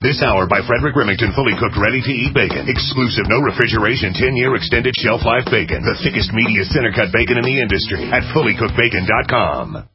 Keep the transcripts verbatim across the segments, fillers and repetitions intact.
This hour by Frederick Remington, fully cooked, ready-to-eat bacon. Exclusive, no refrigeration, ten-year extended shelf life bacon. The thickest, meatiest, center-cut bacon in the industry at fully cooked bacon dot com.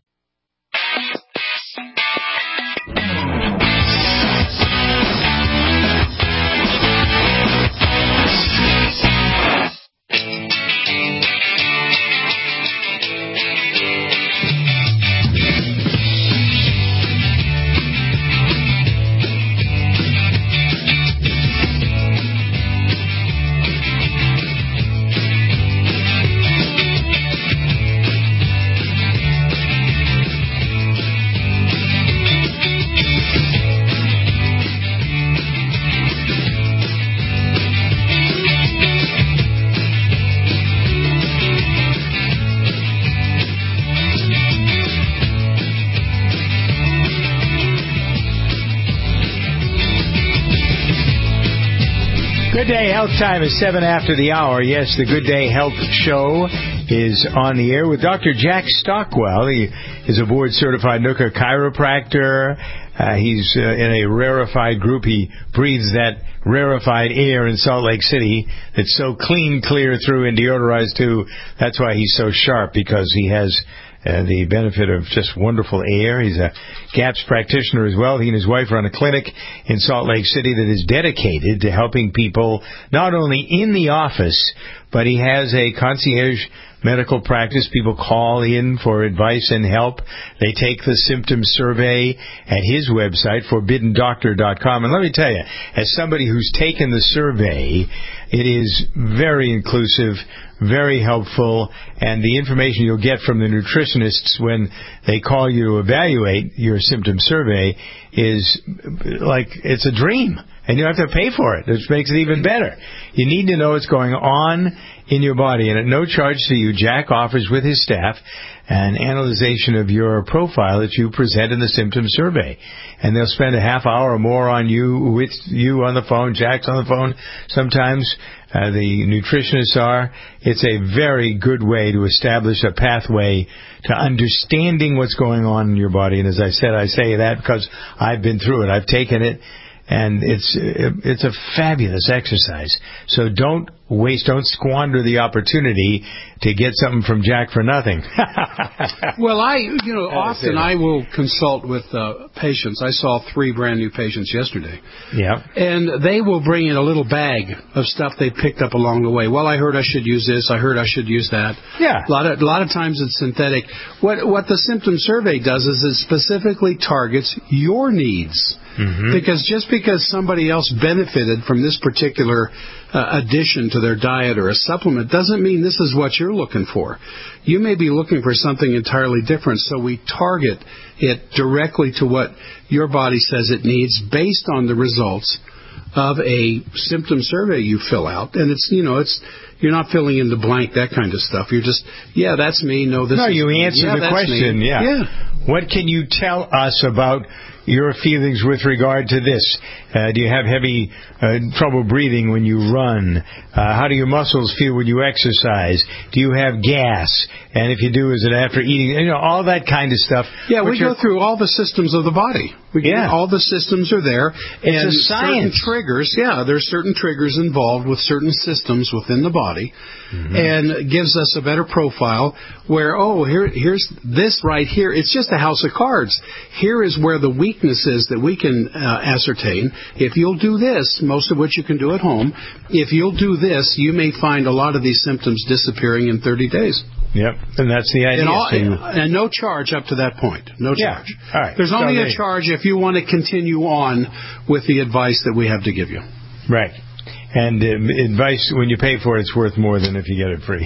Good Day Health time is seven after the hour. Yes, the Good Day Health Show is on the air with Doctor Jack Stockwell. He is a board-certified N U C A chiropractor. Uh, he's uh, in a rarefied group. He breathes that rarefied air in Salt Lake City that's so clean, clear through, and deodorized too. That's why he's so sharp, because he has Uh, the benefit of just wonderful air. He's a GAPS practitioner as well. He and his wife run a clinic in Salt Lake City that is dedicated to helping people not only in the office, but he has a concierge medical practice. People call in for advice and help. They take the symptom survey at his website, forbidden doctor dot com. And let me tell you, as somebody who's taken the survey, it is very inclusive, very helpful, and the information you'll get from the nutritionists when they call you to evaluate your symptom survey is like, it's a dream. And you don't have to pay for it, which makes it even better. You need to know what's going on in your body. And at no charge to you, Jack offers with his staff an analyzation of your profile that you present in the symptom survey. And they'll spend a half hour or more on you, with you on the phone. Jack's on the phone sometimes. Uh, the nutritionists are. It's a very good way to establish a pathway to understanding what's going on in your body. And as I said, I say that because I've been through it. I've taken it. And it's it's a fabulous exercise. So don't waste, don't squander the opportunity to get something from Jack for nothing. Well, I, you know, often I will consult with uh, patients. I saw three brand new patients yesterday. Yeah. And they will bring in a little bag of stuff they picked up along the way. Well, I heard I should use this. I heard I should use that. Yeah. A lot of, a lot of times it's synthetic. What, what the symptom survey does is it specifically targets your needs. Mm-hmm. Because just because somebody else benefited from this particular uh, addition to their diet or a supplement doesn't mean this is what you're looking for. You may be looking for something entirely different, so we target it directly to what your body says it needs based on the results of a symptom survey you fill out. And it's, you know, it's, you're not filling in the blank, that kind of stuff. You're just, yeah, that's me. No, this no, is you me. answer yeah, the question. Yeah. yeah. What can you tell us about your feelings with regard to this? Uh, do you have heavy uh, trouble breathing when you run? Uh, how do your muscles feel when you exercise? Do you have gas? And if you do, is it after eating? You know, all that kind of stuff. Yeah, we go through all the systems of the body. We yeah. All the systems are there. It's and a science. Certain triggers, yeah, there's certain triggers involved with certain systems within the body. Mm-hmm. And it gives us a better profile where, oh, here, here's this right here. It's just a house of cards. Here is where the weakness is that we can uh, ascertain. If you'll do this, most of which you can do at home, if you'll do this, you may find a lot of these symptoms disappearing in thirty days. Yep, and that's the idea. And, all, so you... and no charge up to that point. No charge. Yeah. All right. There's only so a they... charge if you want to continue on with the advice that we have to give you. Right. And uh, advice, when you pay for it, it's worth more than if you get it free.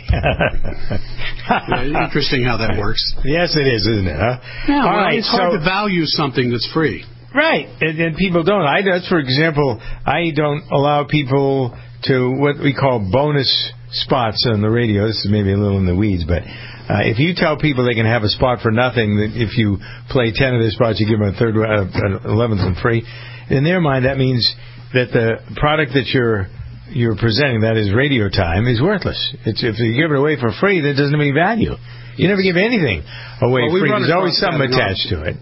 Yeah, interesting how that works. Yes, it is, isn't it? Huh? Yeah, All well, right, it's hard so... to value something that's free. Right, and, and people don't. I, that's, for example, I don't allow people to what we call bonus spots on the radio. This is maybe a little in the weeds, but uh, if you tell people they can have a spot for nothing, that if you play ten of their spots, you give them a third, uh, eleventh one free. In their mind, that means that the product that you're you're presenting, that is radio time, is worthless. It's, if you give it away for free, that doesn't have any value. You never give anything away well, we free. There's always something that, attached no. to it.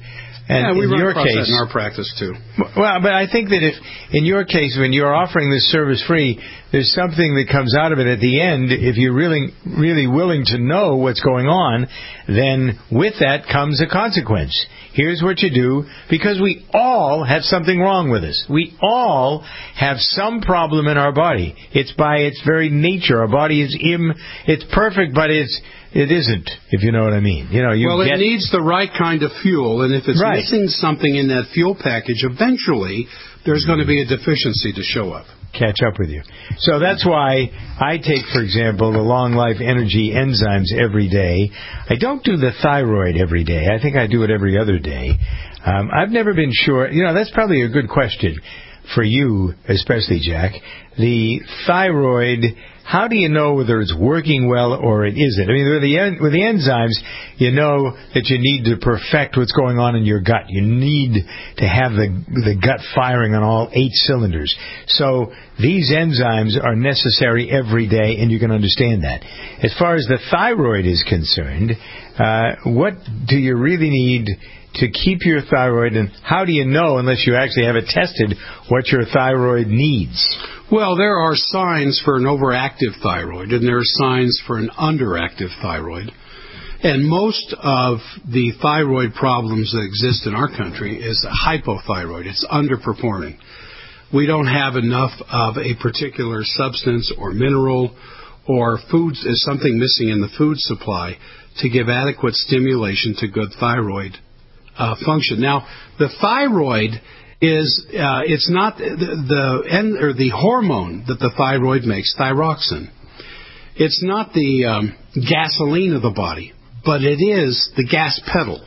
And yeah, we in run your across case, that in our practice too. Well, but I think that if, in your case, when you're offering this service free, there's something that comes out of it at the end. If you're really, really willing to know what's going on, then with that comes a consequence. Here's what you do, because we all have something wrong with us. We all have some problem in our body. It's by its very nature. Our body is im. It's perfect, but it's it isn't. If you know what I mean. You know, you well, get, it needs the right kind of fuel, and if it's right. missing something in that fuel package, eventually there's going to be a deficiency to show up. Catch up with you. So that's why I take, for example, the Long Life Energy enzymes every day. I don't do the thyroid every day. I think I do it every other day. Um, I've never been sure. You know, that's probably a good question for you, especially, Jack. The thyroid, how do you know whether it's working well or it isn't? I mean, with the, with the enzymes, you know that you need to perfect what's going on in your gut. You need to have the the gut firing on all eight cylinders. So these enzymes are necessary every day, and you can understand that. As far as the thyroid is concerned, uh, what do you really need to keep your thyroid, and how do you know, unless you actually have it tested, what your thyroid needs? Well, there are signs for an overactive thyroid, and there are signs for an underactive thyroid. And most of the thyroid problems that exist in our country is hypothyroid. It's underperforming. We don't have enough of a particular substance or mineral or food, is something missing in the food supply to give adequate stimulation to good thyroid uh, function. Now, the thyroid is uh, it's not the the, end, or the hormone that the thyroid makes, thyroxine. It's not the um, gasoline of the body, but it is the gas pedal.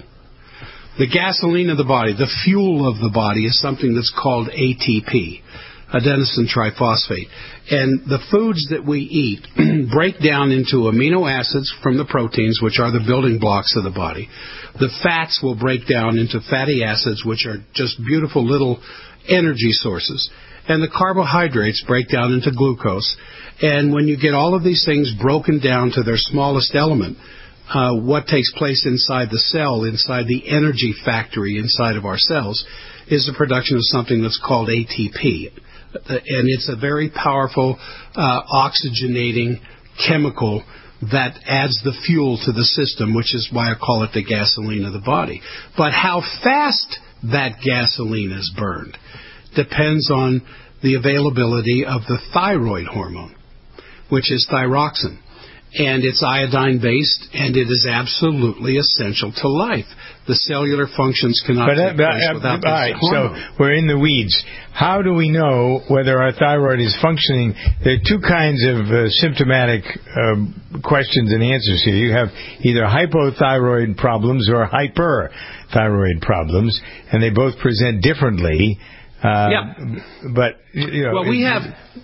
The gasoline of the body, the fuel of the body, is something that's called A T P, adenosine triphosphate. And the foods that we eat break down into amino acids from the proteins, which are the building blocks of the body. The fats will break down into fatty acids, which are just beautiful little energy sources. And the carbohydrates break down into glucose. And when you get all of these things broken down to their smallest element, uh, what takes place inside the cell, inside the energy factory inside of our cells, is the production of something that's called A T P. And it's a very powerful uh, oxygenating chemical that adds the fuel to the system, which is why I call it the gasoline of the body. But how fast that gasoline is burned depends on the availability of the thyroid hormone, which is thyroxine. And it's iodine-based, and it is absolutely essential to life. The cellular functions cannot but, take uh, place uh, without all right, this hormone. So we're in the weeds. How do we know whether our thyroid is functioning? There are two kinds of uh, symptomatic uh, questions and answers here. You have either hypothyroid problems or hyperthyroid problems, and they both present differently. Uh, yeah. But, you know, well, we have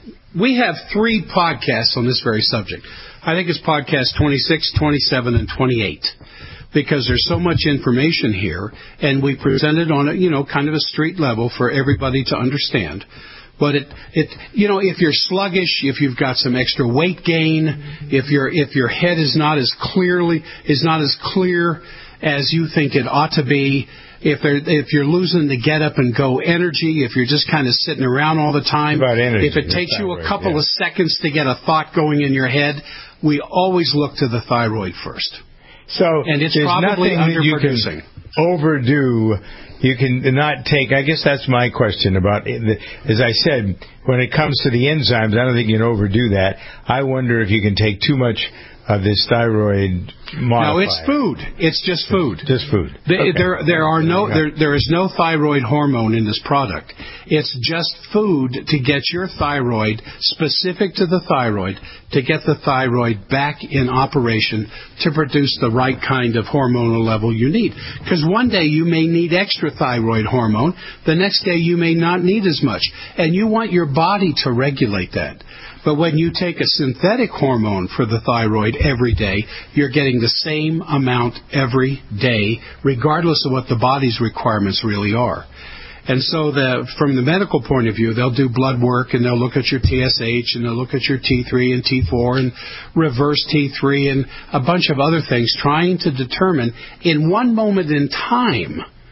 we have three podcasts on this very subject. I think it's podcast twenty-six, twenty-seven, and twenty-eight, because there's so much information here, and we present it on a, you know, kind of a street level for everybody to understand. But it, it, you know, if you're sluggish, if you've got some extra weight gain, if your if your head is not as clearly is not as clear as you think it ought to be, if there, if you're losing the get up and go energy, if you're just kind of sitting around all the time, energy, if it takes you a thyroid, couple yeah. of seconds to get a thought going in your head, we always look to the thyroid first. So and it's there's probably nothing that you underproducing. can overdo. You can not take. I guess that's my question about. As I said, when it comes to the enzymes, I don't think you can overdo that. I wonder if you can take too much of this thyroid modifier. No, it's food. It's just food. Just food. The, okay. There, there are no, there, there is no thyroid hormone in this product. It's just food to get your thyroid, specific to the thyroid, to get the thyroid back in operation to produce the right kind of hormonal level you need. Because one day you may need extra thyroid hormone, the next day you may not need as much, and you want your body to regulate that. But when you take a synthetic hormone for the thyroid every day, you're getting the same amount every day, regardless of what the body's requirements really are. And so the, from the medical point of view, they'll do blood work, and they'll look at your T S H, and they'll look at your T three and T four and reverse T three and a bunch of other things, trying to determine in one moment in time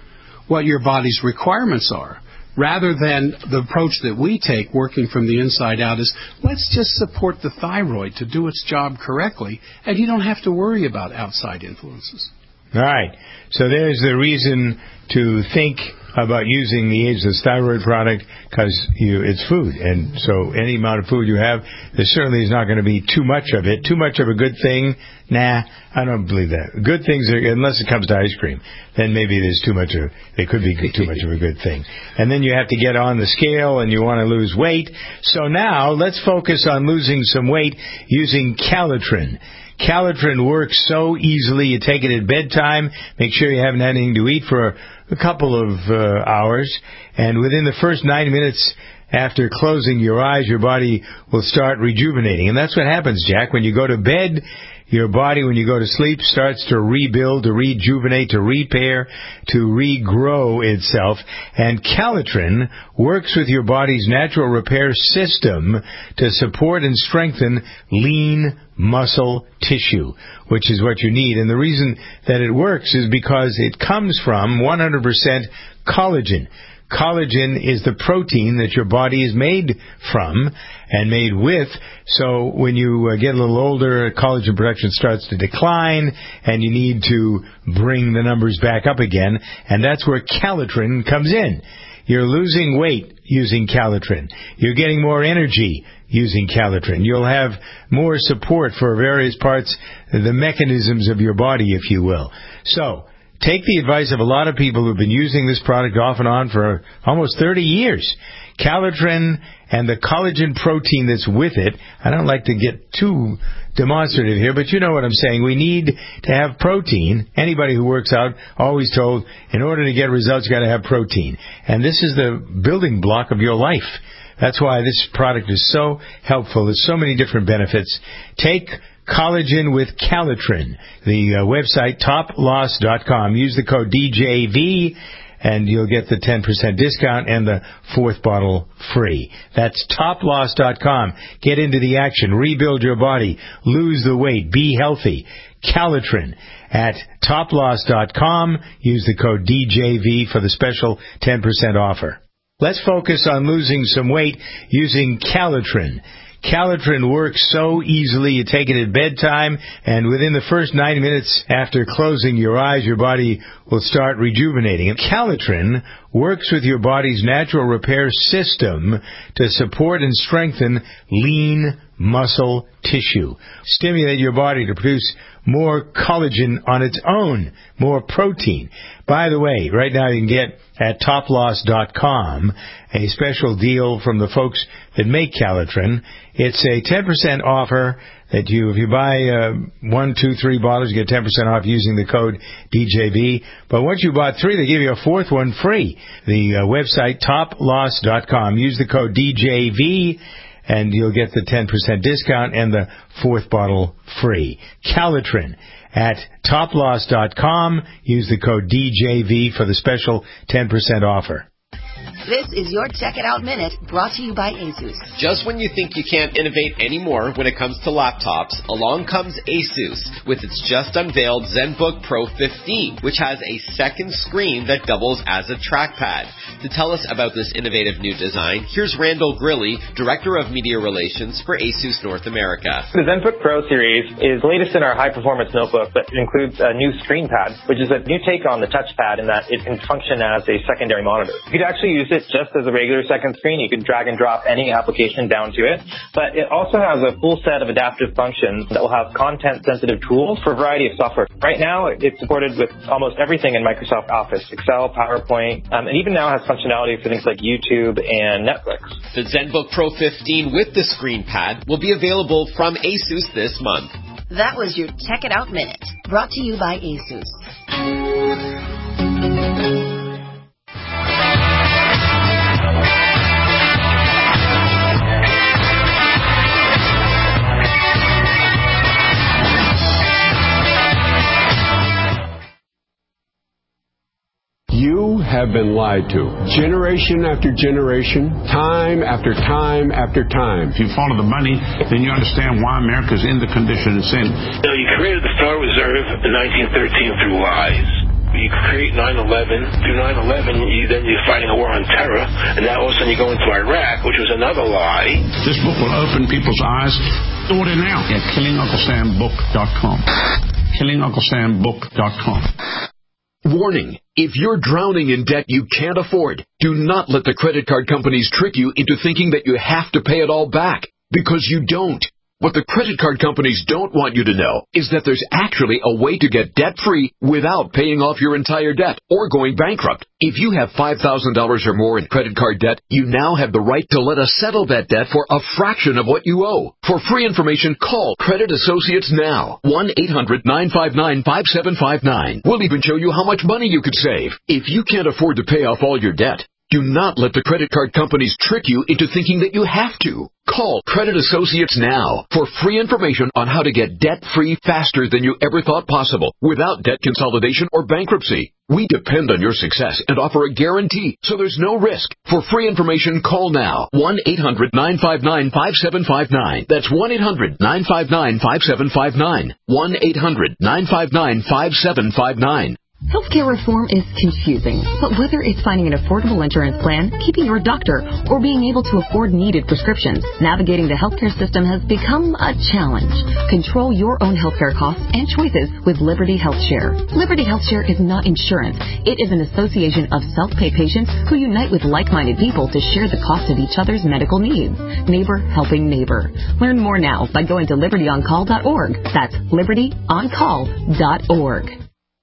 what your body's requirements are. Rather than the approach that we take, working from the inside out, is let's just support the thyroid to do its job correctly, and you don't have to worry about outside influences. All right. So there's the reason to think about using the Ageless Thyroid product, because you it's food, and so any amount of food you have, there certainly is not going to be too much of it. Too much of a good thing, nah, I don't believe that. Good things, are, unless it comes to ice cream, then maybe there's too much of it could be too much of a good thing. And then you have to get on the scale, and you want to lose weight. So now let's focus on losing some weight using Calitrin. Calitrin works so easily. You take it at bedtime. Make sure you haven't had anything to eat for a, a couple of uh, hours. And within the first nine minutes after closing your eyes, your body will start rejuvenating. And that's what happens, Jack. When you go to bed, your body, when you go to sleep, starts to rebuild, to rejuvenate, to repair, to regrow itself. And Calitrin works with your body's natural repair system to support and strengthen lean muscle tissue, which is what you need. And the reason that it works is because it comes from one hundred percent collagen. Collagen is the protein that your body is made from and made with. So when you uh, get a little older, collagen production starts to decline, and you need to bring the numbers back up again. And that's where Calitrin comes in. You're losing weight using Calitrin. You're getting more energy using Calitrin. You'll have more support for various parts, the mechanisms of your body, if you will. So take the advice of a lot of people who've been using this product off and on for almost thirty years. Calitrin and the collagen protein that's with it. I don't like to get too demonstrative here, but you know what I'm saying. We need to have protein. Anybody who works out always told, in order to get results, you got to have protein. And this is the building block of your life. That's why this product is so helpful. There's so many different benefits. Take Collagen with Calitrin. The uh, website, top loss dot com. Use the code D J V, and you'll get the ten percent discount and the fourth bottle free. That's top loss dot com. Get into the action. Rebuild your body. Lose the weight. Be healthy. Calitrin at top loss dot com. Use the code D J V for the special ten percent offer. Let's focus on losing some weight using Calitrin. Calitrin works so easily. You take it at bedtime, and within the first nine minutes after closing your eyes, your body will start rejuvenating. And Calitrin works with your body's natural repair system to support and strengthen lean muscle tissue. Stimulate your body to produce more collagen on its own, more protein. By the way, right now you can get at top loss dot com a special deal from the folks that make Calitrin. It's a ten percent offer that you, if you buy uh, one, two, three bottles, you get ten percent off using the code D J V. But once you bought three, they give you a fourth one free. The uh, website, top loss dot com. Use the code D J V, and you'll get the ten percent discount and the fourth bottle free. Calitrin at top loss dot com. Use the code D J V for the special ten percent offer. This is your Check It Out Minute, brought to you by ASUS. Just when you think you can't innovate anymore when it comes to laptops, along comes ASUS with its just unveiled ZenBook Pro fifteen, which has a second screen that doubles as a trackpad. To tell us about this innovative new design, here's Randall Grilly, Director of Media Relations for ASUS North America. The ZenBook Pro series is latest in our high-performance notebook, but it includes a new screen pad, which is a new take on the touchpad in that it can function as a secondary monitor. You could actually use it just as a regular second screen. You can drag and drop any application down to it, but it also has a full set of adaptive functions that will have content-sensitive tools for a variety of software. Right now, it's supported with almost everything in Microsoft Office, Excel, PowerPoint, um, and even now has functionality for things like YouTube and Netflix. The ZenBook Pro fifteen with the screen pad will be available from ASUS this month. That was your Check It Out Minute, brought to you by ASUS. You have been lied to. Generation after generation, time after time after time. If you follow the money, then you understand why America's in the condition it's in. You know, you created the Federal Reserve in nineteen thirteen through lies. You create nine eleven, do nine eleven, you, then you're fighting a war on terror, and now all of a sudden you go into Iraq, which was another lie. This book will open people's eyes. Order now at killing uncle sam book dot com. killing uncle sam book dot com. Warning, if you're drowning in debt you can't afford, do not let the credit card companies trick you into thinking that you have to pay it all back, because you don't. What the credit card companies don't want you to know is that there's actually a way to get debt-free without paying off your entire debt or going bankrupt. If you have five thousand dollars or more in credit card debt, you now have the right to let us settle that debt for a fraction of what you owe. For free information, call Credit Associates now. one eight hundred nine five nine five seven five nine. We'll even show you how much money you could save. If you can't afford to pay off all your debt, do not let the credit card companies trick you into thinking that you have to. Call Credit Associates now for free information on how to get debt-free faster than you ever thought possible without debt consolidation or bankruptcy. We depend on your success and offer a guarantee, so there's no risk. For free information, call now. one eight hundred nine five nine five seven five nine. That's one eight hundred nine five nine five seven five nine. one eight hundred nine five nine five seven five nine. Healthcare reform is confusing, but whether it's finding an affordable insurance plan, keeping your doctor, or being able to afford needed prescriptions, navigating the healthcare system has become a challenge. Control your own healthcare costs and choices with Liberty HealthShare. Liberty HealthShare is not insurance. It is an association of self-pay patients who unite with like-minded people to share the cost of each other's medical needs. Neighbor helping neighbor. Learn more now by going to liberty on call dot org. That's liberty on call dot org.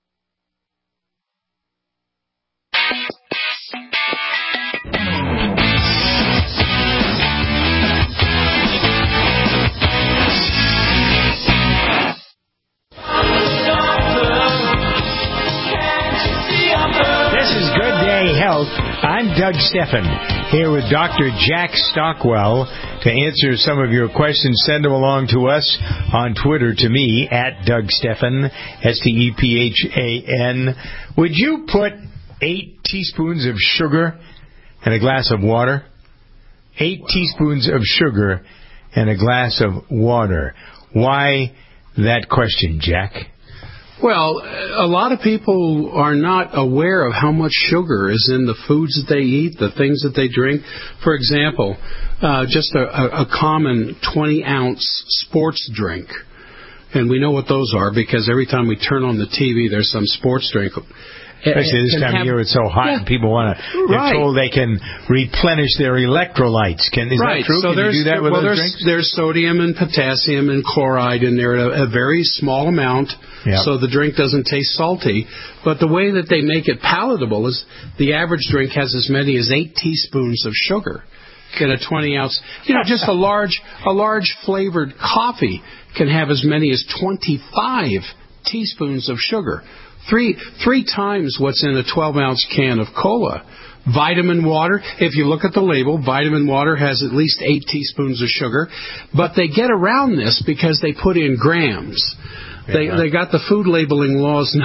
Health. I'm Doug Stephan, here with Doctor Jack Stockwell to answer some of your questions. Send them along to us on Twitter to me, at Doug Stephan, S T E P H A N. Would you put eight teaspoons of sugar in a glass of water? Eight teaspoons of sugar in a glass of water. Why that question, Jack? Well, a lot of people are not aware of how much sugar is in the foods that they eat, the things that they drink. For example, uh, just a, a common twenty-ounce sports drink. And we know what those are because every time we turn on the T V, there's some sports drink. Especially this time have, of year, it's so hot, yeah, and people want to. They're right. told they can replenish their electrolytes. Can is right. that true? So can you do that with well, those there's, drinks? There's sodium and potassium and chloride in there, a, a very small amount, yep. so the drink doesn't taste salty. But the way that they make it palatable is the average drink has as many as eight teaspoons of sugar in a twenty ounce. You know, just a large, a large flavored coffee can have as many as twenty-five teaspoons of sugar. Three three times what's in a twelve-ounce can of cola. Vitamin water, if you look at the label, vitamin water has at least eight teaspoons of sugar. But they get around this because they put in grams. They yeah. they got the food labeling laws,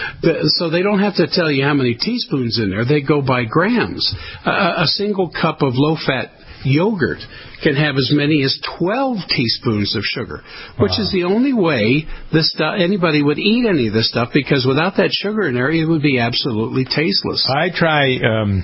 so they don't have to tell you how many teaspoons in there. They go by grams. A, a single cup of low-fat yogurt can have as many as twelve teaspoons of sugar, which wow. is the only way this stuff, anybody would eat any of this stuff, because without that sugar in there, it would be absolutely tasteless. I try, um,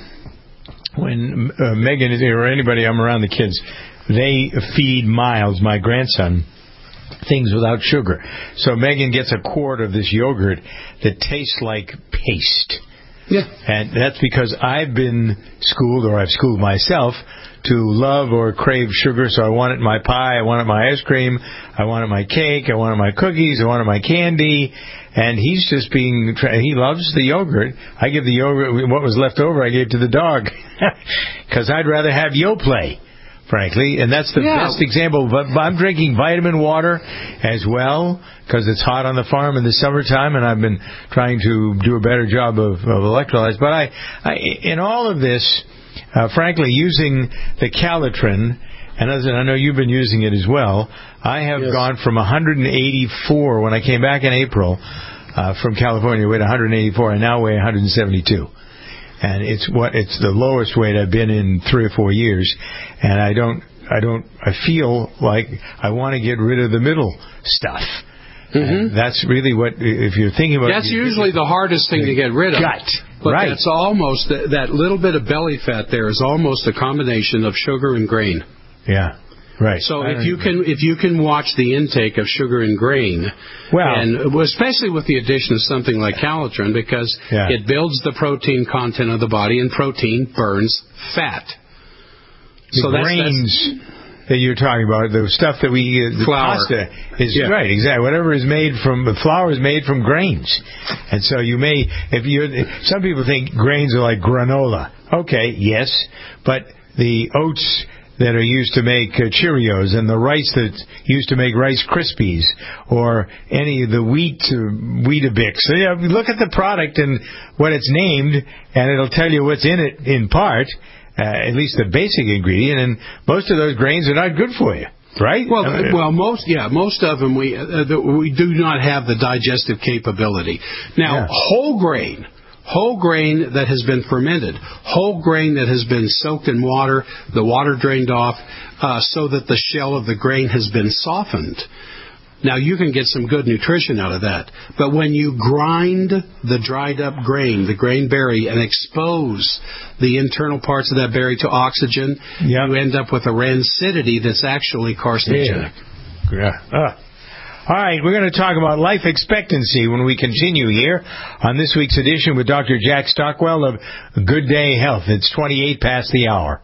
when uh, Megan or anybody, I'm around the kids, they feed Miles, my grandson, things without sugar. So Megan gets a quart of this yogurt that tastes like paste. Yeah. And that's because I've been schooled, or I've schooled myself, to love or crave sugar. So I want it in my pie, I want it in my ice cream, I want it in my cake, I want it in my cookies, I want it in my candy. And he's just being, he loves the yogurt. I give the yogurt, what was left over, I gave to the dog. Because I'd rather have Yoplait, frankly. And that's the yeah. best example. But I'm drinking vitamin water as well, because it's hot on the farm in the summertime, and I've been trying to do a better job of, of electrolytes. But I, I, in all of this, uh, frankly, using the Calitrin, and as I know you've been using it as well, I have yes. gone from one hundred eighty-four when I came back in April uh, from California, weighed one hundred eighty-four, and now weigh one hundred seventy-two. And it's what it's the lowest weight I've been in three or four years, and I don't, I don't, I feel like I want to get rid of the middle stuff. Mm-hmm. That's really what, if you're thinking about... That's usually the hardest thing to get rid of. Gut. But right. that's almost, that, that little bit of belly fat there is almost a combination of sugar and grain. Yeah. Right. So if you can if you can watch the intake of sugar and grain, well, and especially with the addition of something like Calitrin, because yeah. it builds the protein content of the body, and protein burns fat. The so that's, grains that's, that you're talking about, the stuff that we uh, the flour pasta is yeah. right, exactly. Whatever is made from the flour is made from grains, and so you may if you some people think grains are like granola. Okay, yes, but the oats that are used to make uh, Cheerios, and the rice that's used to make Rice Krispies, or any of the wheat, uh, Weetabix. So, you know, look at the product and what it's named, and it'll tell you what's in it in part, uh, at least the basic ingredient, and most of those grains are not good for you. Right? Well, uh, well, most yeah, most of them we uh, the, we do not have the digestive capability. Now, yeah. whole grain. Whole grain that has been fermented, whole grain that has been soaked in water, the water drained off, uh, so that the shell of the grain has been softened. Now, you can get some good nutrition out of that. But when you grind the dried up grain, the grain berry, and expose the internal parts of that berry to oxygen, yep. you end up with a rancidity that's actually carcinogenic. Yeah. yeah. Uh. All right, we're going to talk about life expectancy when we continue here on this week's edition with Doctor Jack Stockwell of Good Day Health. It's twenty-eight past the hour.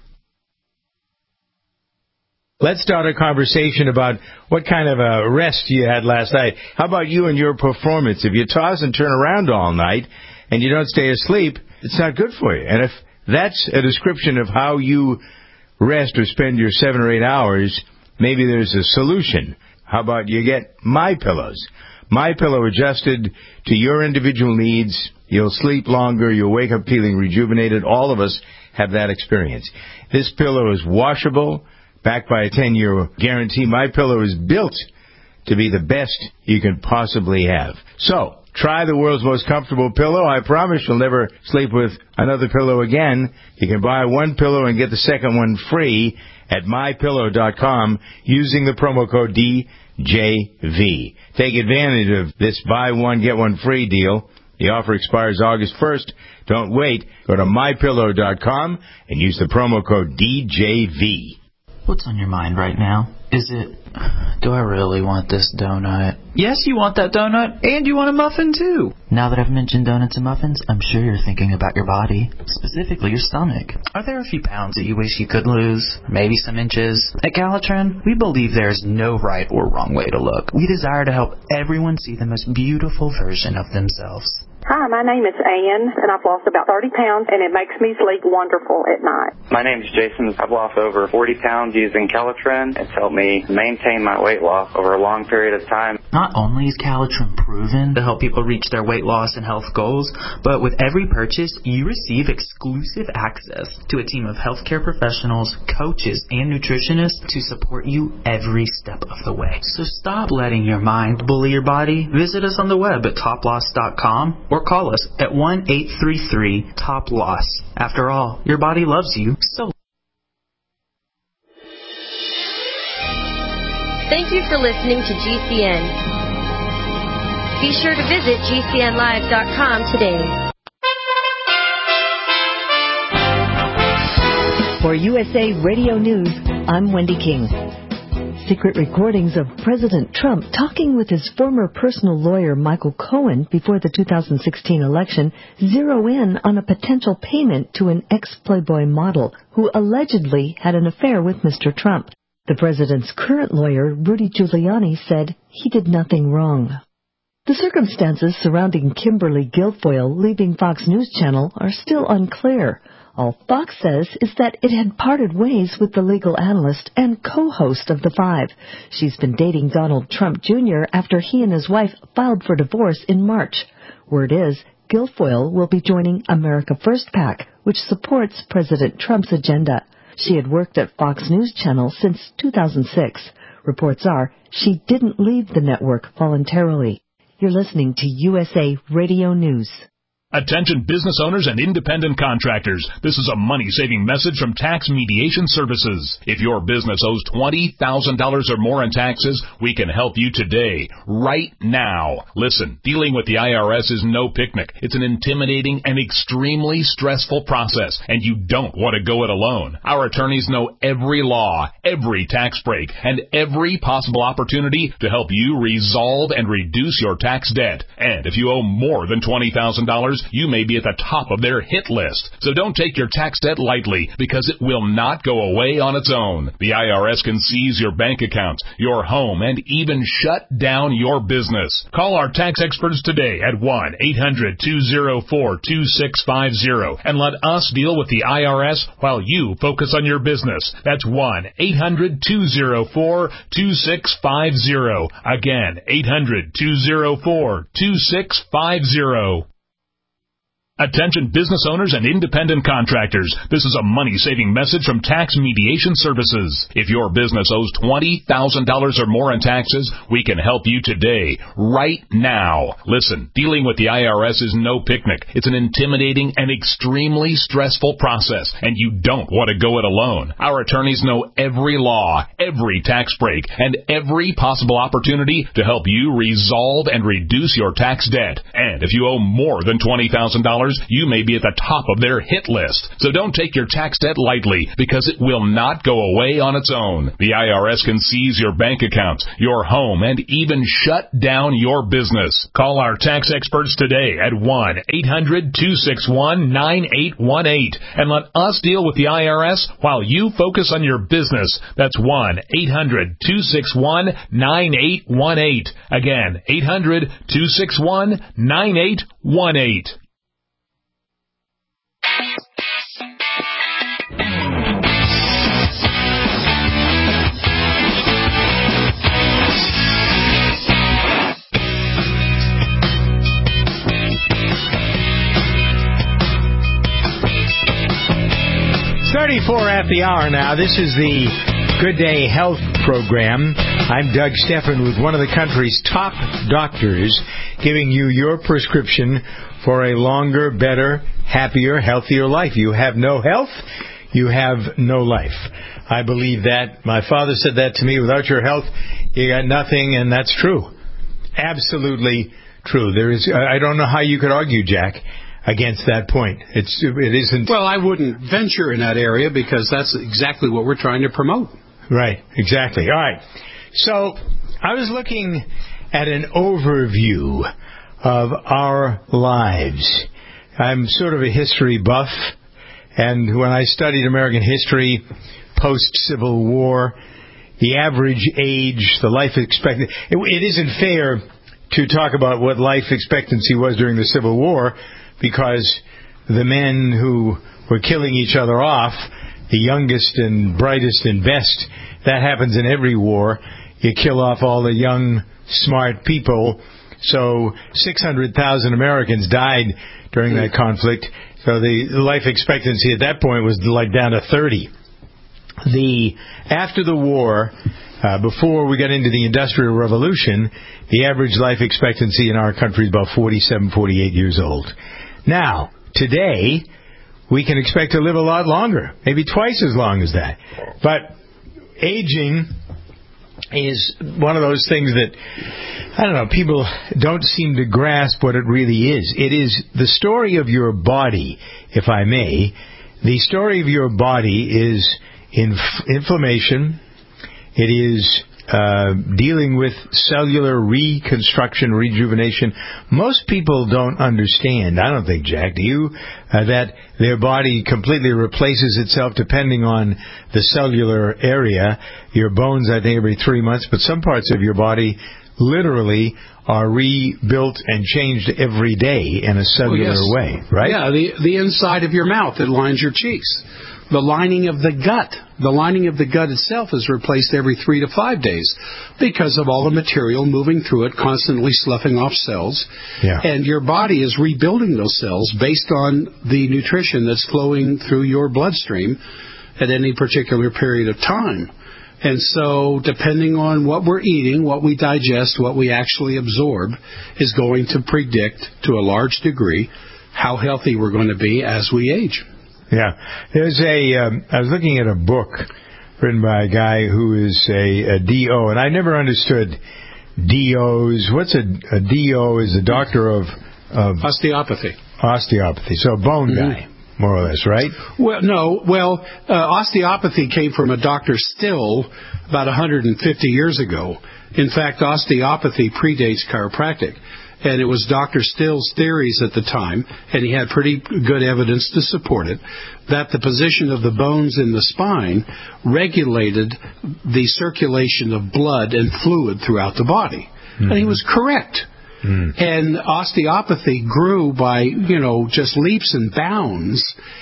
Let's start a conversation about what kind of a rest you had last night. How about you and your performance? If you toss and turn around all night and you don't stay asleep, it's not good for you. And if that's a description of how you rest or spend your seven or eight hours, maybe there's a solution. How about you get MyPillows? MyPillow adjusted to your individual needs. You'll sleep longer. You'll wake up feeling rejuvenated. All of us have that experience. This pillow is washable, backed by a ten-year guarantee. MyPillow is built to be the best you can possibly have. So, try the world's most comfortable pillow. I promise you'll never sleep with another pillow again. You can buy one pillow and get the second one free at my pillow dot com using the promo code D J V. Take advantage of this buy one, get one free deal. The offer expires August first. Don't wait. Go to my pillow dot com and use the promo code D J V. What's on your mind right now? Is it, do I really want this donut? Yes, you want that donut, and you want a muffin, too. Now that I've mentioned donuts and muffins, I'm sure you're thinking about your body, specifically your stomach. Are there a few pounds that you wish you could lose? Maybe some inches? At Calitrin, we believe there is no right or wrong way to look. We desire to help everyone see the most beautiful version of themselves. Hi, my name is Ann, and I've lost about thirty pounds, and it makes me sleep wonderful at night. My name is Jason. I've lost over forty pounds using Calitrin. It's helped me maintain my weight loss over a long period of time. Not only is Calitrin proven to help people reach their weight loss and health goals, but with every purchase, you receive exclusive access to a team of healthcare professionals, coaches, and nutritionists to support you every step of the way. So stop letting your mind bully your body. Visit us on the web at top loss dot com or call us at one eight three three top loss. After all, your body loves you, so... Thank you for listening to G C N. Be sure to visit G C N live dot com today. For U S A Radio News, I'm Wendy King. Secret recordings of President Trump talking with his former personal lawyer Michael Cohen before the two thousand sixteen election zero in on a potential payment to an ex-Playboy model who allegedly had an affair with Mister Trump. The president's current lawyer, Rudy Giuliani, said he did nothing wrong. The circumstances surrounding Kimberly Guilfoyle leaving Fox News Channel are still unclear. All Fox says is that it had parted ways with the legal analyst and co-host of The Five. She's been dating Donald Trump Junior after he and his wife filed for divorce in March. Word is, Guilfoyle will be joining America First PAC, which supports President Trump's agenda. She had worked at Fox News Channel since two thousand six. Reports are she didn't leave the network voluntarily. You're listening to U S A Radio News. Attention business owners and independent contractors. This is a money-saving message from Tax Mediation Services. If your business owes twenty thousand dollars or more in taxes, we can help you today, right now. Listen, dealing with the I R S is no picnic. It's an intimidating and extremely stressful process, and you don't want to go it alone. Our attorneys know every law, every tax break, and every possible opportunity to help you resolve and reduce your tax debt. And if you owe more than twenty thousand dollars, you may be at the top of their hit list. So don't take your tax debt lightly, because it will not go away on its own. The I R S can seize your bank accounts, your home, and even shut down your business. Call our tax experts today at one eight hundred two oh four two six five oh and let us deal with the I R S while you focus on your business. That's one eight hundred two oh four two six five oh. Again, eight hundred two oh four two six five oh. Attention business owners and independent contractors. This is a money-saving message from Tax Mediation Services. If your business owes twenty thousand dollars or more in taxes, we can help you today, right now. Listen, dealing with the I R S is no picnic. It's an intimidating and extremely stressful process, and you don't want to go it alone. Our attorneys know every law, every tax break, and every possible opportunity to help you resolve and reduce your tax debt. And if you owe more than twenty thousand dollars, you may be at the top of their hit list. So don't take your tax debt lightly, because it will not go away on its own. The I R S can seize your bank accounts, your home, and even shut down your business. Call our tax experts today at one eight hundred two six one nine eight one eight and let us deal with the I R S while you focus on your business. That's one eight hundred two six one nine eight one eight. Again, eight hundred two six one nine eight one eight. thirty-four at the hour now. This is the Good Day Health program. I'm Doug Steffen with one of the country's top doctors, giving you your prescription for a longer, better, happier, healthier life. You have no health, you have no life. I believe that. My father said that to me. Without your health, you got nothing, and that's true. Absolutely true. There is. I don't know how you could argue, Jack, against that point. It's it isn't. Well, I wouldn't venture in that area, because that's exactly what we're trying to promote. Right, exactly. All right. So I was looking at an overview of our lives. I'm sort of a history buff, and when I studied American history post-Civil War, the average age, the life expectancy, it, it isn't fair to talk about what life expectancy was during the Civil War, because the men who were killing each other off, the youngest and brightest and best, that happens in every war. You kill off all the young, smart people. So six hundred thousand Americans died during that conflict. So the life expectancy at that point was like down to thirty. The after the war, uh, before we got into the Industrial Revolution, the average life expectancy in our country is about forty-seven, forty-eight years old. Now, today, we can expect to live a lot longer, maybe twice as long as that. But aging is one of those things that, I don't know, people don't seem to grasp what it really is. It is the story of your body, if I may. The story of your body is inf- inflammation. It is uh, dealing with cellular reconstruction, rejuvenation. Most people don't understand, I don't think, Jack, do you, uh, that their body completely replaces itself depending on the cellular area. Your bones, I think, every three months, but some parts of your body literally are rebuilt and changed every day in a cellular oh, yes. way, right? Yeah, the, the inside of your mouth that lines your cheeks. The lining of the gut. The lining of the gut itself is replaced every three to five days because of all the material moving through it, constantly sloughing off cells. Yeah. And your body is rebuilding those cells based on the nutrition that's flowing through your bloodstream at any particular period of time. And so, depending on what we're eating, what we digest, what we actually absorb, is going to predict, to a large degree, how healthy we're going to be as we age. Yeah. There's a, um, I was looking at a book written by a guy who is a, a D O, and I never understood D Os. What's a, a D O is a doctor of, of osteopathy. Osteopathy. So a bone mm-hmm. guy, more or less, right? Well, no. Well, uh, osteopathy came from a Doctor Still about one hundred fifty years ago. In fact, osteopathy predates chiropractic. And it was Doctor Still's theories at the time, and he had pretty good evidence to support it, that the position of the bones in the spine regulated the circulation of blood and fluid throughout the body. Mm-hmm. And he was correct. Mm. And osteopathy grew by, you know, just leaps and bounds,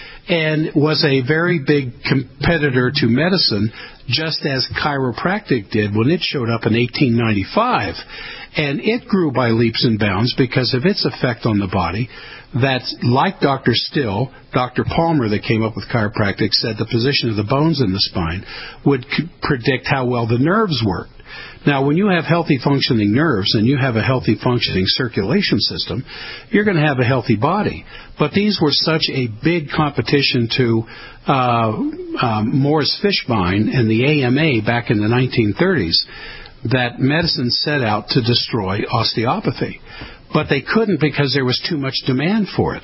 and was a very big competitor to medicine, just as chiropractic did when it showed up in eighteen ninety-five. And it grew by leaps and bounds because of its effect on the body. That's like Doctor Still, Doctor Palmer that came up with chiropractic said the position of the bones in the spine would c- predict how well the nerves worked. Now, when you have healthy functioning nerves and you have a healthy functioning circulation system, you're going to have a healthy body. But these were such a big competition to uh, um, Morris Fishbein and the A M A back in the nineteen thirties that medicine set out to destroy osteopathy. But they couldn't because there was too much demand for it.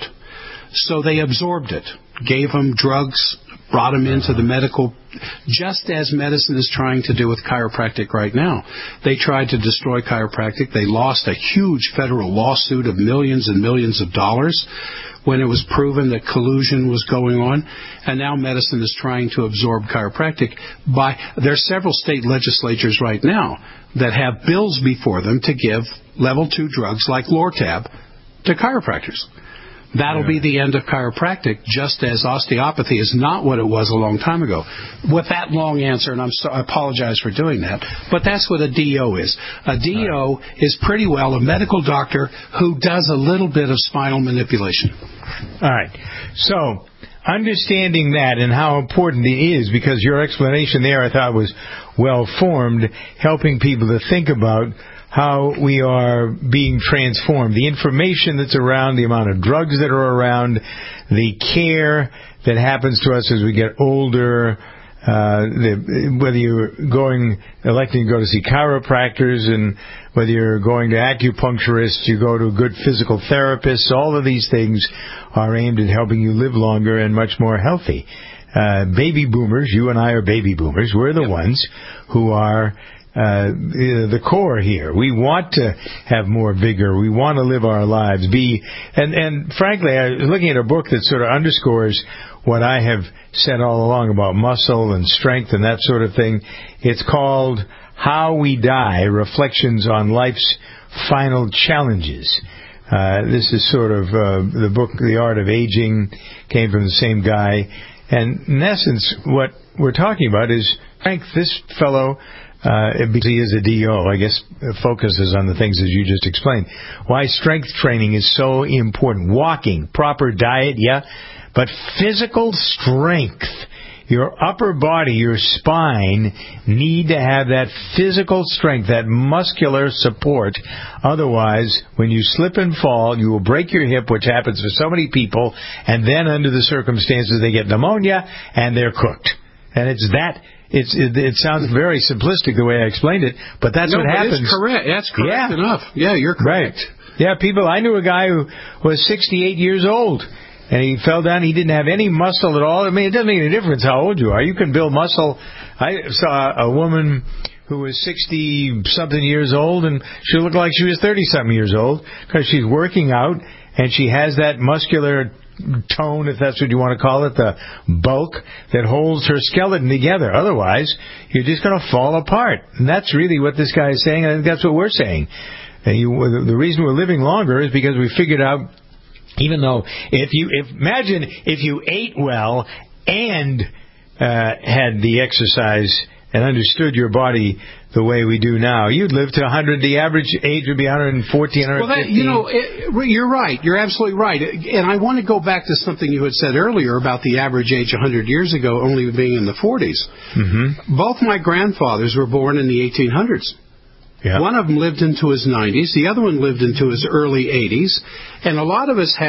So they absorbed it, gave them drugs, brought them into the medical, just as medicine is trying to do with chiropractic right now. They tried to destroy chiropractic. They lost a huge federal lawsuit of millions and millions of dollars when it was proven that collusion was going on. And now medicine is trying to absorb chiropractic. By there are several state legislatures right now that have bills before them to give level two drugs like Lortab to chiropractors. That'll yeah. be the end of chiropractic, just as osteopathy is not what it was a long time ago. With that long answer, and I'm so, I apologize for doing that, but that's what a D O is. A D O right. is pretty well a medical doctor who does a little bit of spinal manipulation. All right. So, understanding that and how important it is, because your explanation there I thought was well formed, helping people to think about how we are being transformed. The information that's around, the amount of drugs that are around, the care that happens to us as we get older, uh, the, whether you're going, electing to go to see chiropractors, and whether you're going to acupuncturists, you go to good physical therapists, all of these things are aimed at helping you live longer and much more healthy. Uh, baby boomers, you and I are baby boomers, we're the yep. ones who are Uh, the core here. We want to have more vigor. We want to live our lives. Be and, and frankly, I was looking at a book that sort of underscores what I have said all along about muscle and strength and that sort of thing. It's called How We Die, Reflections on Life's Final Challenges. Uh, this is sort of uh, the book, The Art of Aging, came from the same guy. And in essence, what we're talking about is strength. This fellow, Uh, because he is a D O, I guess, focuses on the things as you just explained. Why strength training is so important. Walking, proper diet, yeah, but physical strength. Your upper body, your spine, need to have that physical strength, that muscular support. Otherwise, when you slip and fall, you will break your hip, which happens to so many people, and then under the circumstances, they get pneumonia, and they're cooked. And it's that... It's, it, it sounds very simplistic the way I explained it, but that's no, what but happens. It's correct. That's correct yeah. enough. Yeah, you're correct. Right. Yeah, people. I knew a guy who was sixty-eight years old, and he fell down. He didn't have any muscle at all. I mean, it doesn't make any difference how old you are. You can build muscle. I saw a woman who was sixty-something years old, and she looked like she was thirty-something years old because she's working out, and she has that muscular tone, if that's what you want to call it, the bulk that holds her skeleton together. Otherwise, you're just going to fall apart. And that's really what this guy is saying. I think that's what we're saying. And you, the reason we're living longer is because we figured out, even though if you if, imagine if you ate well and uh, had the exercise and understood your body the way we do now, you'd live to one hundred. The average age would be one hundred fourteen, one hundred fifteen. Well, that, you know, it, you're right. You're absolutely right. And I want to go back to something you had said earlier about the average age one hundred years ago only being in the forties. Mm-hmm. Both my grandfathers were born in the eighteen hundreds. Yeah. One of them lived into his nineties. The other one lived into his early eighties. And a lot of us have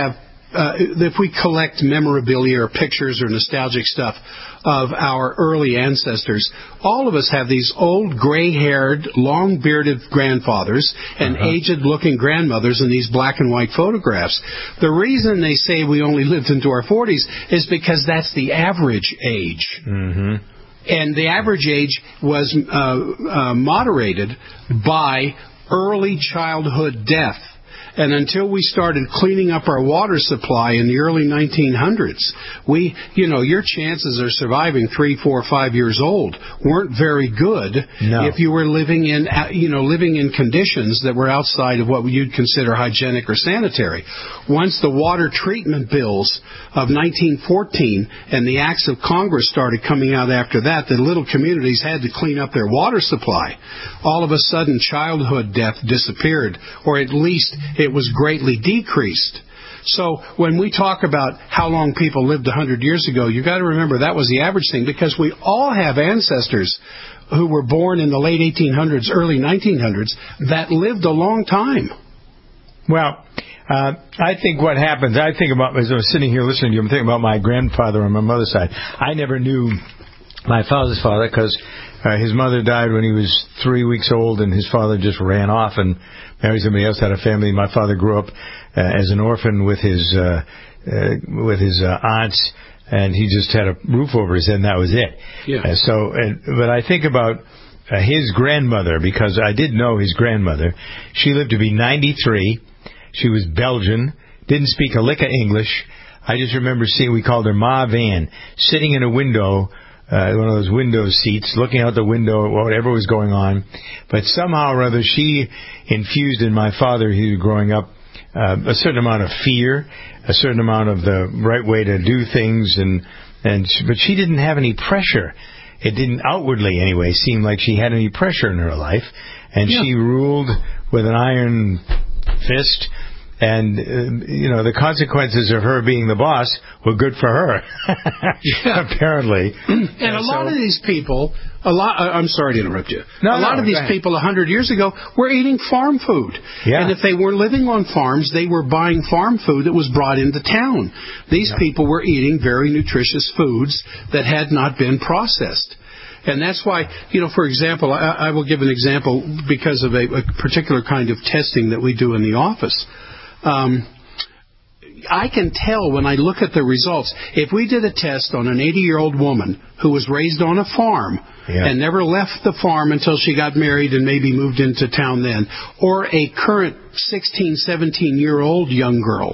uh, if we collect memorabilia or pictures or nostalgic stuff of our early ancestors, all of us have these old gray-haired, long-bearded grandfathers and uh-huh. aged-looking grandmothers in these black and white photographs. The reason they say we only lived into our forties is because that's the average age. Mm-hmm. And the average age was uh, uh, moderated by early childhood death. And until we started cleaning up our water supply in the early nineteen hundreds, we, you know, your chances of surviving three, four, five years old weren't very good no. if you were living in, you know, living in conditions that were outside of what you'd consider hygienic or sanitary. Once the water treatment bills of nineteen fourteen and the acts of Congress started coming out after that, the little communities had to clean up their water supply. All of a sudden, childhood death disappeared, or at least it was greatly decreased. So when we talk about how long people lived one hundred years ago, you've got to remember that was the average thing, because we all have ancestors who were born in the late eighteen hundreds, early nineteen hundreds, that lived a long time. Well, uh, I think what happens, I think about, as I was sitting here listening to you, I'm thinking about my grandfather on my mother's side. I never knew my father's father because uh, his mother died when he was three weeks old, and his father just ran off and married somebody else, had a family. My father grew up uh, as an orphan with his uh, uh, with his uh, aunts, and he just had a roof over his head, and that was it. Yeah. Uh, so, and, but I think about uh, his grandmother, because I did know his grandmother. She lived to be ninety-three. She was Belgian, didn't speak a lick of English. I just remember seeing, we called her Ma Van, sitting in a window, Uh, one of those window seats, looking out the window at whatever was going on. But somehow or other, she infused in my father, he was growing up, uh, a certain amount of fear, a certain amount of the right way to do things, and and she, but she didn't have any pressure. It didn't outwardly, anyway, seem like she had any pressure in her life, and yeah. she ruled with an iron fist. And, uh, you know, the consequences of her being the boss were good for her, yeah. apparently. And a lot so, of these people, a lot, I'm sorry to interrupt you. No, a lot no, of these people one hundred years ago were eating farm food. Yeah. And if they were living on farms, they were buying farm food that was brought into town. These yeah. people were eating very nutritious foods that had not been processed. And that's why, you know, for example, I, I will give an example because of a, a particular kind of testing that we do in the office. Um, I can tell when I look at the results, if we did a test on an eighty-year-old woman who was raised on a farm yeah. and never left the farm until she got married and maybe moved into town then, or a current sixteen, seventeen-year-old young girl,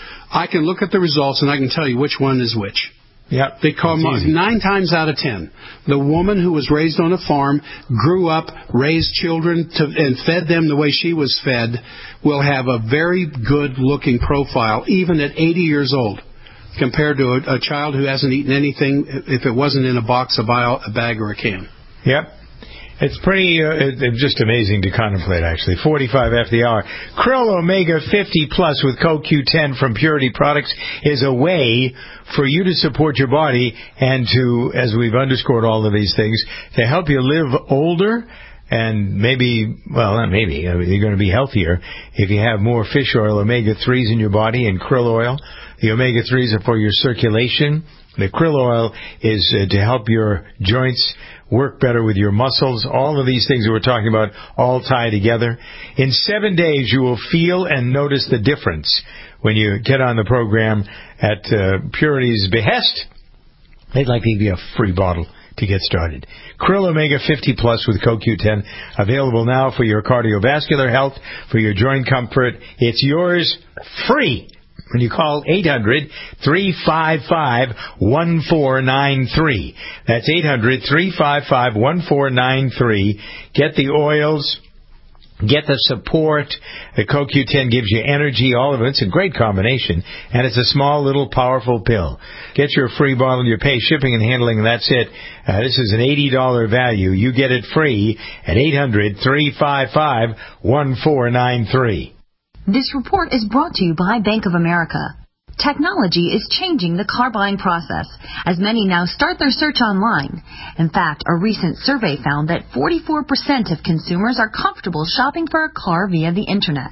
I can look at the results and I can tell you which one is which. Yep. Because nine times out of ten, the woman who was raised on a farm, grew up, raised children, to, and fed them the way she was fed, will have a very good-looking profile, even at eighty years old, compared to a, a child who hasn't eaten anything, if it wasn't in a box, a, bio, a bag, or a can. Yep. It's pretty, uh, it's just amazing to contemplate, actually. forty-five after the hour. Krill Omega fifty Plus with Co Q ten from Purity Products is a way for you to support your body and to, as we've underscored all of these things, to help you live older and maybe, well, not maybe, I mean, you're going to be healthier if you have more fish oil, omega threes in your body, and krill oil. The omega threes are for your circulation. The krill oil is uh, to help your joints work better with your muscles. All of these things that we're talking about all tie together. In seven days, you will feel and notice the difference when you get on the program at uh, Purity's behest. They'd like to give you a free bottle to get started. Krill Omega fifty Plus with Co Q ten, available now for your cardiovascular health, for your joint comfort. It's yours free when you call eight hundred, three five five, one four nine three. That's eight hundred, three five five, one four nine three. Get the oils. Get the support. The Co Q ten gives you energy, all of it. It's a great combination, and it's a small, little, powerful pill. Get your free bottle. You pay shipping and handling, and that's it. Uh, this is an eighty dollars value. You get it free at eight hundred, three five five, one four nine three. This report is brought to you by Bank of America. Technology is changing the car buying process, as many now start their search online. In fact, a recent survey found that forty-four percent of consumers are comfortable shopping for a car via the Internet.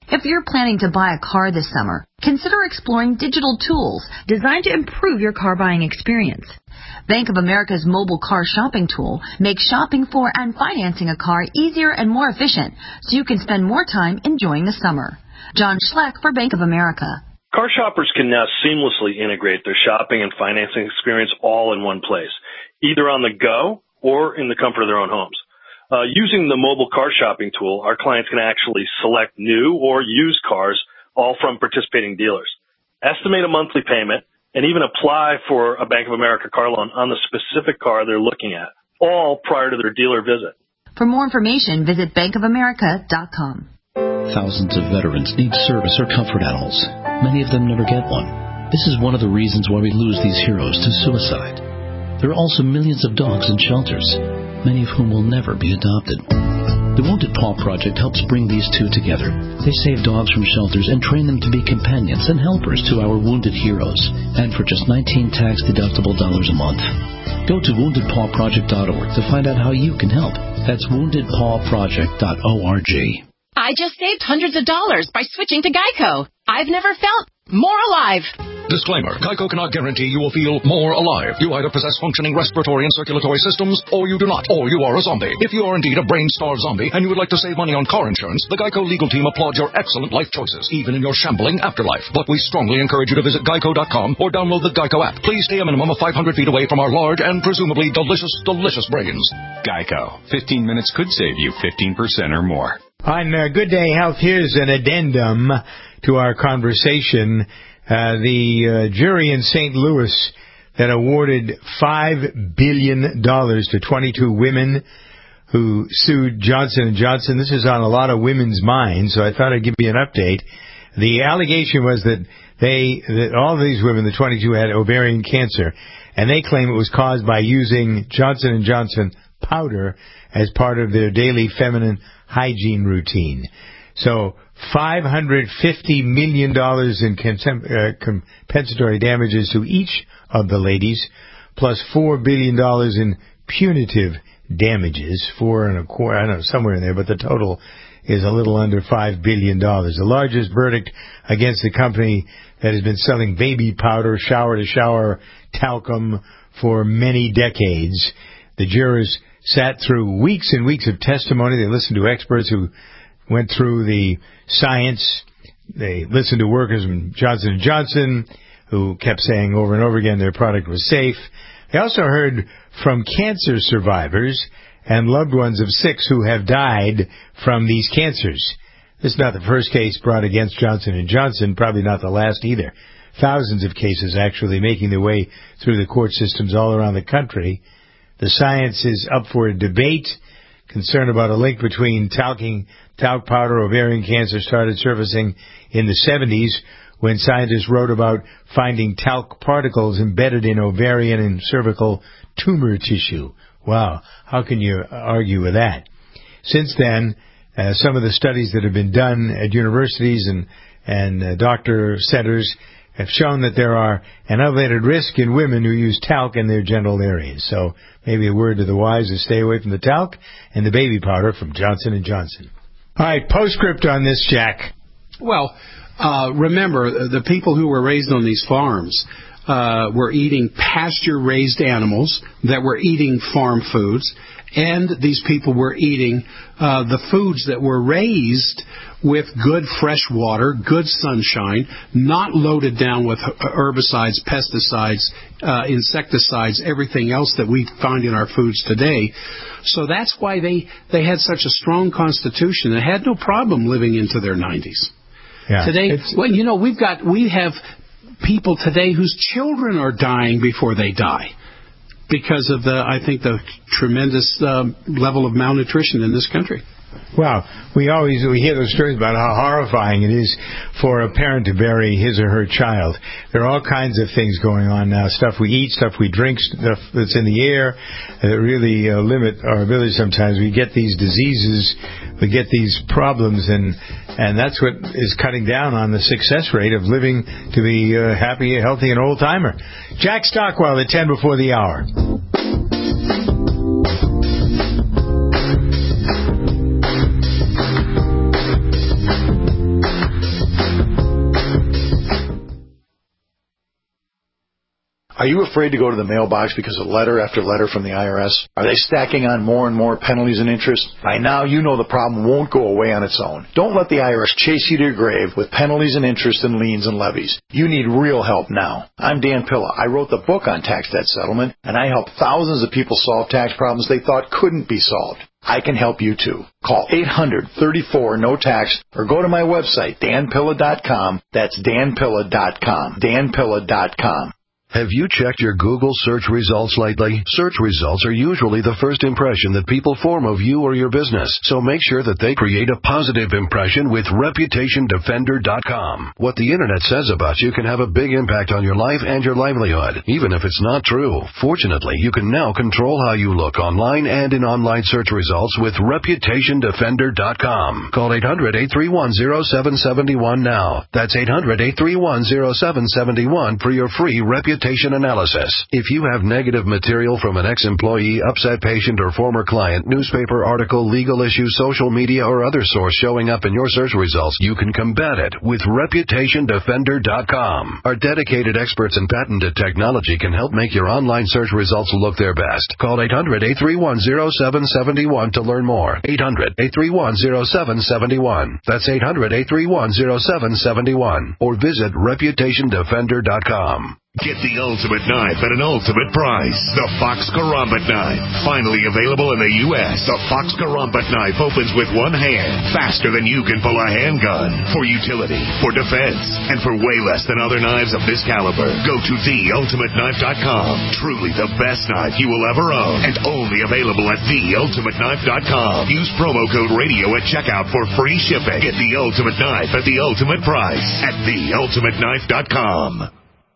If you're planning to buy a car this summer, consider exploring digital tools designed to improve your car buying experience. Bank of America's mobile car shopping tool makes shopping for and financing a car easier and more efficient, so you can spend more time enjoying the summer. John Schleck for Bank of America. Car shoppers can now seamlessly integrate their shopping and financing experience all in one place, either on the go or in the comfort of their own homes. Uh, using the mobile car shopping tool, our clients can actually select new or used cars, all from participating dealers, estimate a monthly payment, and even apply for a Bank of America car loan on the specific car they're looking at, all prior to their dealer visit. For more information, visit bank of america dot com. Thousands of veterans need service or comfort animals. Many of them never get one. This is one of the reasons why we lose these heroes to suicide. There are also millions of dogs in shelters, many of whom will never be adopted. The Wounded Paw Project helps bring these two together. They save dogs from shelters and train them to be companions and helpers to our wounded heroes, and for just nineteen tax-deductible dollars a month. Go to wounded paw project dot org to find out how you can help. That's wounded paw project dot org. I just saved hundreds of dollars by switching to Geico. I've never felt more alive. Disclaimer. Geico cannot guarantee you will feel more alive. You either possess functioning respiratory and circulatory systems, or you do not, or you are a zombie. If you are indeed a brain-starved zombie and you would like to save money on car insurance, the Geico legal team applauds your excellent life choices, even in your shambling afterlife. But we strongly encourage you to visit geico dot com or download the Geico app. Please stay a minimum of five hundred feet away from our large and presumably delicious, delicious brains. Geico. fifteen minutes could save you fifteen percent or more. On uh, Good Day Health, here's an addendum to our conversation. Uh, the uh, jury in Saint Louis that awarded five billion dollars to twenty-two women who sued Johnson and Johnson. This is on a lot of women's minds, so I thought I'd give you an update. The allegation was that they, that all of these women, the twenty-two, had ovarian cancer, and they claim it was caused by using Johnson and Johnson powder as part of their daily feminine hygiene routine. So five hundred fifty million dollars in compensatory damages to each of the ladies, plus four billion dollars in punitive damages, four and a quarter, I don't know, somewhere in there, but the total is a little under five billion dollars. The largest verdict against the company that has been selling baby powder, shower-to-shower talcum for many decades. The jurors sat through weeks and weeks of testimony. They listened to experts who went through the science. They listened to workers from Johnson and Johnson who kept saying over and over again their product was safe. They also heard from cancer survivors and loved ones of six who have died from these cancers. This is not the first case brought against Johnson and Johnson, probably not the last either. Thousands of cases actually making their way through the court systems all around the country. The science is up for a debate. Concern about a link between talcing, talc powder, ovarian cancer started surfacing in the seventies when scientists wrote about finding talc particles embedded in ovarian and cervical tumor tissue. Wow, how can you argue with that? Since then, uh, some of the studies that have been done at universities and, and uh, doctor centers have shown that there are an elevated risk in women who use talc in their genital areas. So maybe a word to the wise is stay away from the talc and the baby powder from Johnson and Johnson. All right, postscript on this, Jack. Well, uh, remember, the people who were raised on these farms uh, were eating pasture-raised animals that were eating farm foods, and these people were eating uh, the foods that were raised with good fresh water, good sunshine, not loaded down with herbicides, pesticides, uh, insecticides, everything else that we find in our foods today. So that's why they, they had such a strong constitution. They had no problem living into their nineties. Yeah, today, well, you know, we've got we have people today whose children are dying before they die because of the, I think, the tremendous um, level of malnutrition in this country. Wow, we always we hear those stories about how horrifying it is for a parent to bury his or her child. There are all kinds of things going on now, stuff we eat, stuff we drink, stuff that's in the air that really uh, limit our ability sometimes. We get these diseases, we get these problems, and and that's what is cutting down on the success rate of living to be uh, happy, healthy, and old-timer. Jack Stockwell at ten before the hour. you afraid to go to the mailbox because of letter after letter from the I R S? Are they stacking on more and more penalties and interest? By now, you know the problem won't go away on its own. Don't let the I R S chase you to your grave with penalties and interest and liens and levies. You need real help now. I'm Dan Pilla. I wrote the book on tax debt settlement, and I help thousands of people solve tax problems they thought couldn't be solved. I can help you too. Call eight hundred, thirty-four, no tax or go to my website, dan pilla dot com. That's dan pilla dot com. dan pilla dot com. Have you checked your Google search results lately? Search results are usually the first impression that people form of you or your business, so make sure that they create a positive impression with reputation defender dot com. What the Internet says about you can have a big impact on your life and your livelihood, even if it's not true. Fortunately, you can now control how you look online and in online search results with reputation defender dot com. Call eight hundred, eight three one, zero seven seven one now. That's eight hundred, eight three one, zero seven seven one for your free reputation analysis. If you have negative material from an ex-employee, upset patient, or former client, newspaper article, legal issue, social media, or other source showing up in your search results, you can combat it with reputation defender dot com. Our dedicated experts in patented technology can help make your online search results look their best. Call eight hundred, eight three one, zero seven seven one to learn more. eight hundred, eight three one, zero seven seven one. That's eight hundred, eight three one, zero seven seven one. Or visit reputation defender dot com. Get the ultimate knife at an ultimate price. The Fox Karambit knife. Finally available in the U S The Fox Karambit knife opens with one hand, faster than you can pull a handgun. For utility, for defense, and for way less than other knives of this caliber. Go to the ultimate knife dot com. Truly the best knife you will ever own. And only available at the ultimate knife dot com. Use promo code radio at checkout for free shipping. Get the ultimate knife at the ultimate price at the ultimate knife dot com.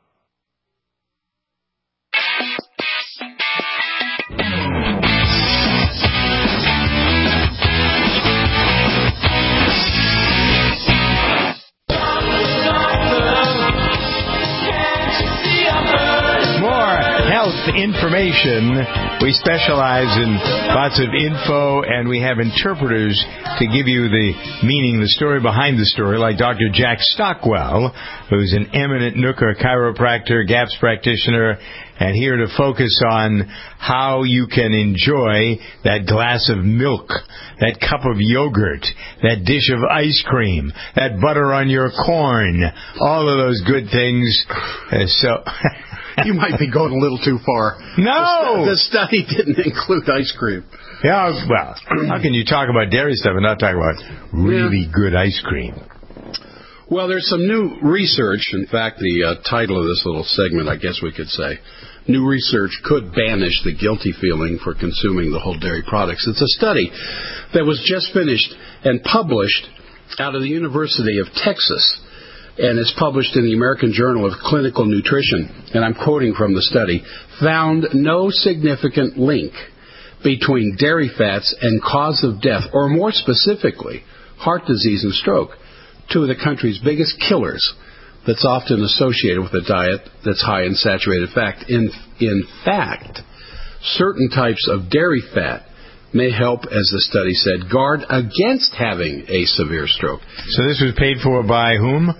Information. We specialize in lots of info, and we have interpreters to give you the meaning, the story behind the story, like Doctor Jack Stockwell, who's an eminent Nooker chiropractor, GAPS practitioner, and here to focus on how you can enjoy that glass of milk, that cup of yogurt, that dish of ice cream, that butter on your corn, all of those good things. Uh, so... You might be going a little too far. No! The, st- the study didn't include ice cream. Yeah, well, how can you talk about dairy stuff and not talk about really yeah. good ice cream? Well, there's some new research. In fact, the uh, title of this little segment, I guess we could say, new research could banish the guilty feeling for consuming the whole dairy products. It's a study that was just finished and published out of the University of Texas, and it's published in the American Journal of Clinical Nutrition, and I'm quoting from the study, found no significant link between dairy fats and cause of death, or more specifically, heart disease and stroke, two of the country's biggest killers that's often associated with a diet that's high in saturated fat. In, in fact, certain types of dairy fat may help, as the study said, guard against having a severe stroke. So this was paid for by whom?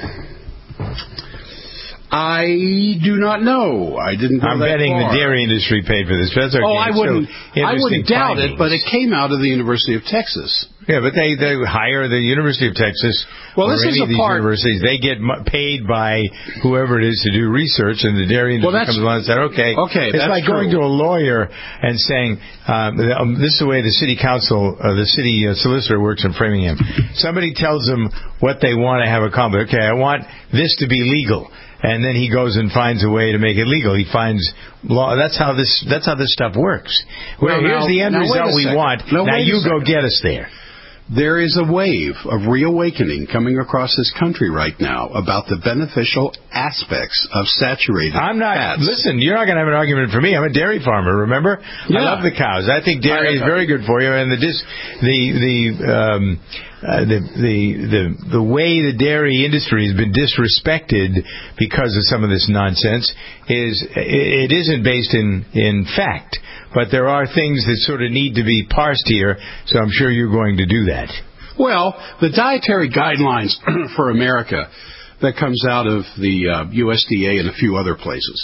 I do not know. I didn't go I'm that betting far. the dairy industry paid for this. That's okay. Oh, I wouldn't, I wouldn't doubt findings. it, but it came out of the University of Texas. Yeah, but they, they hire the University of Texas well, or this any is of a these part, universities. They get paid by whoever it is to do research, and the dairy industry well, comes along and says, okay, okay it's that's like going true. to a lawyer and saying, um, this is the way the city council, uh, the city uh, solicitor works in Framingham. Somebody tells them what they want to have accomplished. Okay, I want this to be legal. And then he goes and finds a way to make it legal. He finds law. That's how this. That's how this stuff works. Well, well here's now, the end result we want. No, now you go get us there. There is a wave of reawakening coming across this country right now about the beneficial aspects of saturated I'm not. fats. Listen, you're not going to have an argument for me. I'm a dairy farmer. Remember, yeah. I love the cows. I think dairy is very good for you. And the dis, the the um, uh, the the the the way the dairy industry has been disrespected because of some of this nonsense is it isn't based in in fact. But there are things that sort of need to be parsed here, so I'm sure you're going to do that. Well, the dietary guidelines for America that comes out of the uh, U S D A and a few other places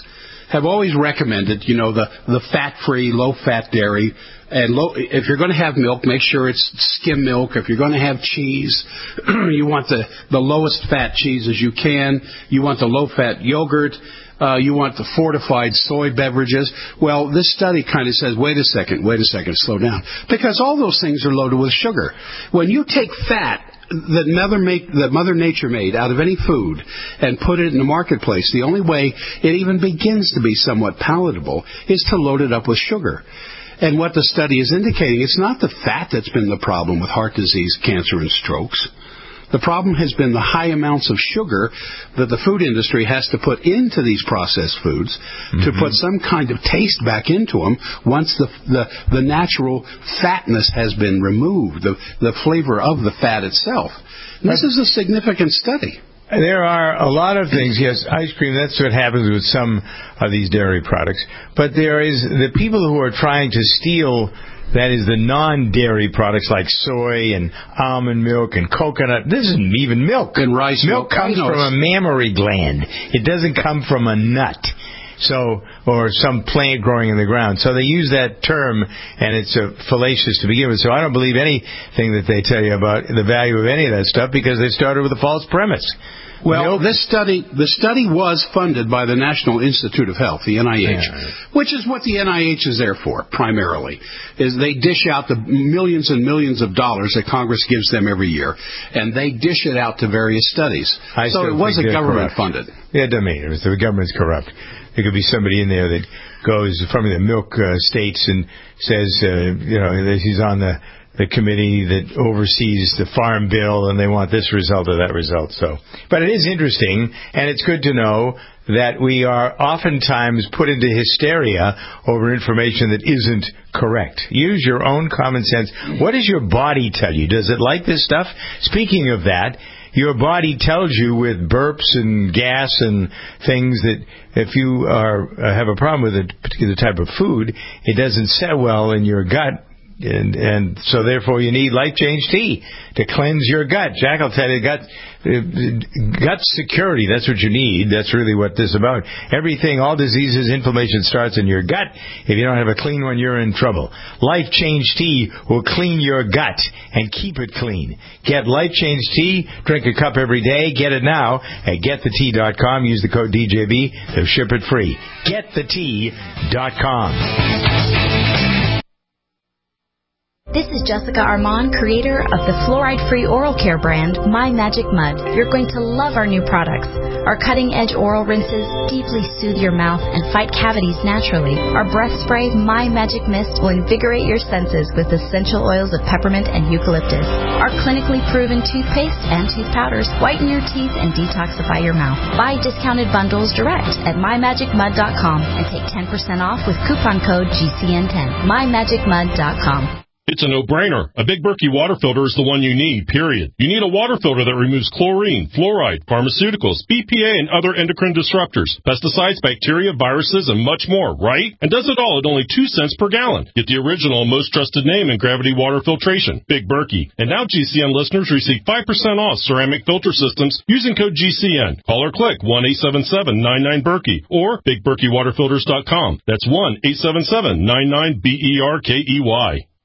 have always recommended, you know, the, the fat-free, low-fat dairy. And low, if you're going to have milk, make sure it's skim milk. If you're going to have cheese, you want the, the lowest fat cheese as you can. You want the low-fat yogurt. Uh, you want the fortified soy beverages. Well, this study kind of says, wait a second, wait a second, slow down. Because all those things are loaded with sugar. When you take fat that Mother, make, that Mother Nature made out of any food and put it in the marketplace, the only way it even begins to be somewhat palatable is to load it up with sugar. And what the study is indicating, it's not the fat that's been the problem with heart disease, cancer, and strokes. The problem has been the high amounts of sugar that the food industry has to put into these processed foods mm-hmm. to put some kind of taste back into them once the, the, the natural fatness has been removed, the, the flavor of the fat itself. And this is a significant study. There are a lot of things. Yes, ice cream, that's what happens with some of these dairy products. But there is the people who are trying to steal, that is, the non-dairy products like soy and almond milk and coconut. This isn't even milk. And rice milk. Milk comes from a mammary gland. It doesn't come from a nut. So, or some plant growing in the ground. So they use that term, and it's uh, fallacious to begin with. So I don't believe anything that they tell you about the value of any of that stuff because they started with a false premise. Well, this study, the study was funded by the National Institute of Health, the N I H, yeah. which is what the N I H is there for, primarily, is they dish out the millions and millions of dollars that Congress gives them every year, and they dish it out to various studies. I so it was a government-funded. Yeah, it doesn't mean it. The government's corrupt. There could be somebody in there that goes from the milk uh, states and says, uh, you know, that he's on the the committee that oversees the farm bill, and they want this result or that result. So, but it is interesting, and it's good to know that we are oftentimes put into hysteria over information that isn't correct. Use your own common sense. What does your body tell you? Does it like this stuff? Speaking of that, your body tells you with burps and gas and things that if you are uh, have a problem with a particular type of food, it doesn't set well in your gut. And, and so, therefore, you need Life Change Tea to cleanse your gut. Jack will tell you, gut, uh, gut security, that's what you need. That's really what this is about. Everything, all diseases, inflammation starts in your gut. If you don't have a clean one, you're in trouble. Life Change Tea will clean your gut and keep it clean. Get Life Change Tea. Drink a cup every day. Get it now at get the tea dot com. Use the code D J B. They'll ship it free. get the tea dot com. This is Jessica Armand, creator of the fluoride-free oral care brand, My Magic Mud. You're going to love our new products. Our cutting-edge oral rinses deeply soothe your mouth and fight cavities naturally. Our breath spray, My Magic Mist, will invigorate your senses with essential oils of peppermint and eucalyptus. Our clinically proven toothpaste and tooth powders whiten your teeth and detoxify your mouth. Buy discounted bundles direct at my magic mud dot com and take ten percent off with coupon code G C N ten. my magic mud dot com. It's a no-brainer. A Big Berkey water filter is the one you need, period. You need a water filter that removes chlorine, fluoride, pharmaceuticals, B P A, and other endocrine disruptors, pesticides, bacteria, viruses, and much more, right? And does it all at only two cents per gallon. Get the original and most trusted name in gravity water filtration, Big Berkey. And now G C N listeners receive five percent off ceramic filter systems using code G C N. Call or click one eight seven seven nine nine Berkey or big berkey water filters dot com. That's one eight seven seven nine nine B E R K E Y.